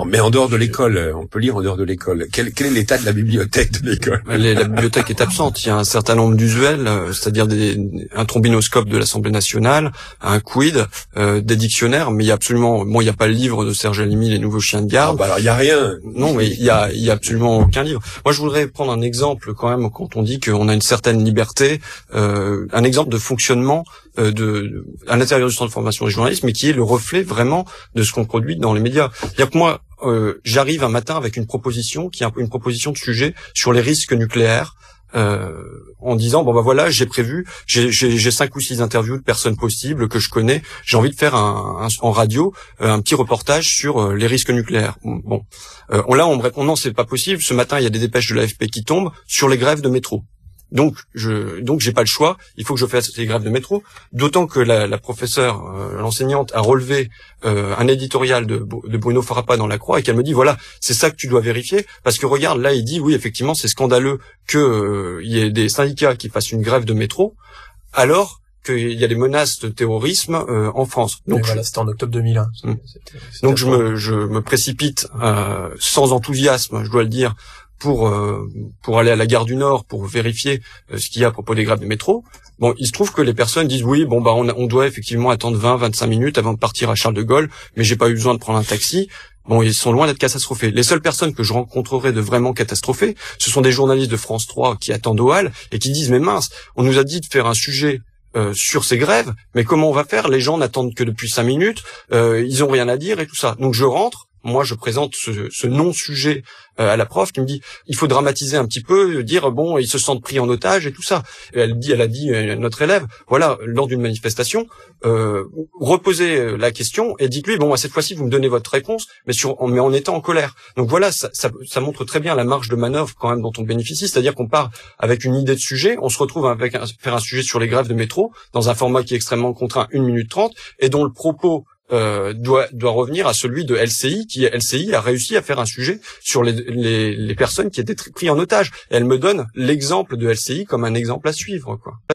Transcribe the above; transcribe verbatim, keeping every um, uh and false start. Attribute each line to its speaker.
Speaker 1: Mais en dehors de l'école, on peut lire en dehors de l'école. Quel, quel est l'état de la bibliothèque de l'école?
Speaker 2: La bibliothèque est absente. Il y a un certain nombre d'usuels, c'est-à-dire des, un trombinoscope de l'Assemblée nationale, un quid, euh, des dictionnaires, mais il y a absolument, bon, il n'y a pas le livre de Serge Halimi, Les nouveaux chiens de garde.
Speaker 1: Ah bah alors il y a rien.
Speaker 2: Non, mais il y a, il y a absolument aucun livre. Moi, je voudrais prendre un exemple quand même quand on dit qu'on a une certaine liberté, euh, un exemple de fonctionnement euh, de à l'intérieur du centre de formation des journalistes, mais qui est le reflet vraiment de ce qu'on produit dans les médias. C'est-à-dire que moi, euh, j'arrive un matin avec une proposition qui est une proposition de sujet sur les risques nucléaires. Euh, en disant bon bah voilà, j'ai prévu, j'ai, j'ai, j'ai cinq ou six interviews de personnes possibles que je connais, j'ai envie de faire un, un en radio euh, un petit reportage sur euh, les risques nucléaires. Bon, euh, on, là on me répond non, c'est pas possible. Ce matin il y a des dépêches de l'A F P qui tombent sur les grèves de métro. Donc je donc j'ai pas le choix, il faut que je fasse les grèves de métro, d'autant que la, la professeure, euh, l'enseignante a relevé euh, un éditorial de, de Bruno Farapa dans La Croix et qu'elle me dit voilà, c'est ça que tu dois vérifier parce que regarde là il dit oui effectivement c'est scandaleux que euh, il y ait des syndicats qui fassent une grève de métro alors qu'il y a des menaces de terrorisme euh, en France.
Speaker 3: Donc voilà, c'était en octobre deux mille un.
Speaker 2: C'était, c'était donc je me je me précipite euh, sans enthousiasme, je dois le dire, pour euh, pour aller à la gare du Nord pour vérifier euh, ce qu'il y a à propos des grèves de métro. Bon, il se trouve que les personnes disent oui, bon bah on, a, on doit effectivement attendre vingt à vingt-cinq minutes avant de partir à Charles de Gaulle, mais j'ai pas eu besoin de prendre un taxi. Bon, ils sont loin d'être catastrophés. Les seules personnes que je rencontrerai de vraiment catastrophées, ce sont des journalistes de France trois qui attendent au hall et qui disent mais mince, on nous a dit de faire un sujet Euh, sur ces grèves, mais comment on va faire? Les gens n'attendent que depuis cinq minutes, euh, ils ont rien à dire et tout ça. Donc je rentre, moi je présente ce, ce non-sujet euh, à la prof qui me dit il faut dramatiser un petit peu, dire bon ils se sentent pris en otage et tout ça. Et elle dit, elle a dit à notre élève, voilà lors d'une manifestation, euh, reposez la question et dites-lui bon cette fois-ci vous me donnez votre réponse, mais sur mais en étant en colère. Donc voilà ça, ça, ça montre très bien la marge de manœuvre quand même dont on bénéficie, c'est-à-dire qu'on part avec une idée de sujet, on se retrouve avec un, faire un sujet sur les grèves de métro dans un format qui est extrêmement contraint, une minute trente, et dont le propos Euh, doit doit revenir à celui de L C I, qui L C I a réussi à faire un sujet sur les les, les personnes qui étaient pris en otage. Et elle me donne l'exemple de L C I comme un exemple à suivre, quoi.